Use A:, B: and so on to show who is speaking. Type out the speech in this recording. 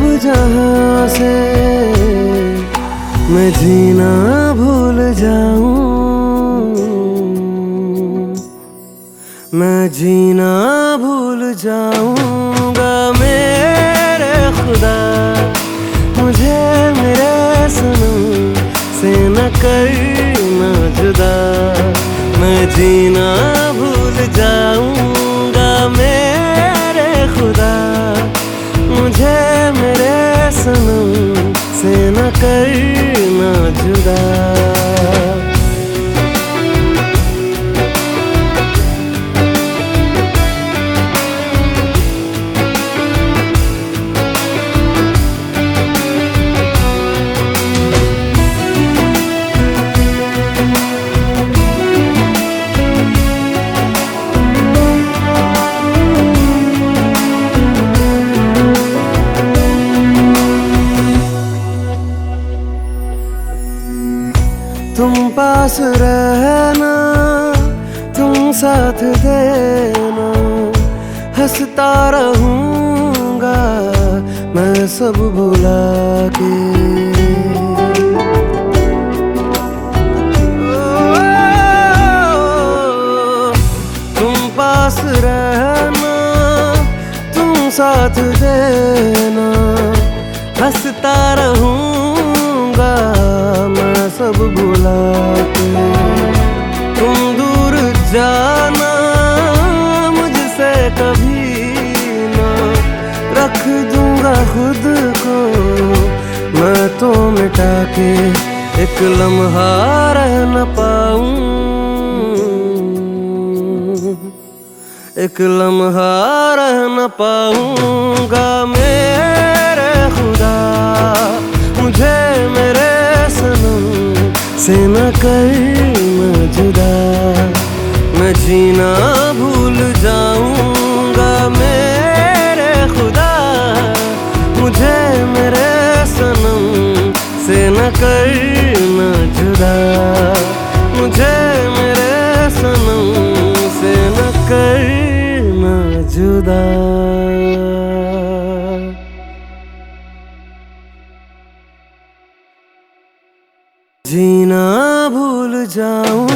A: जहां से मैं जीना भूल जाऊं, मैं जीना भूल जाऊंगा मेरे खुदा। मुझे मेरे सनम से न करना जुदा, मैं जीना भूल जाऊंगा मेरे खुदा। मुझे मेरे सनम से न करना जुदा। तुम पास रहना, तुम साथ देना, हंसता रहूंगा मैं सब भुला के। तुम पास रहना, तुम साथ देना, हंसता रहूंगा मैं सब भुला के। तुम दूर जाना मुझसे कभी ना, रख दूंगा खुद को मैं तो मिटा के। एक लम्हा रह न पाऊं, एक लम्हा रह न पाऊंगा मेरे खुदा। मुझे मेरे सनम से न करना जुदा, मैं जीना भूल जाऊंगा मेरे खुदा। मुझे मेरे सनम से न करना जुदा, मुझे मेरे सनम से न करना जुदा। जीना भूल जाऊं